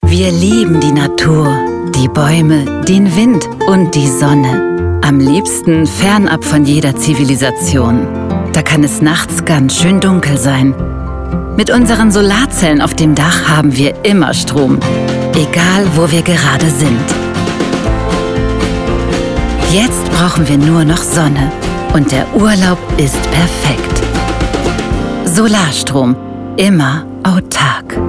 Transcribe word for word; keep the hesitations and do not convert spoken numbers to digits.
Wir lieben die Natur, die Bäume, den Wind und die Sonne. Am liebsten fernab von jeder Zivilisation. Da kann es nachts ganz schön dunkel sein. Mit unseren Solarzellen auf dem Dach haben wir immer Strom, egal wo wir gerade sind. Jetzt brauchen wir nur noch Sonne und der Urlaub ist perfekt. Solarstrom, immer autark.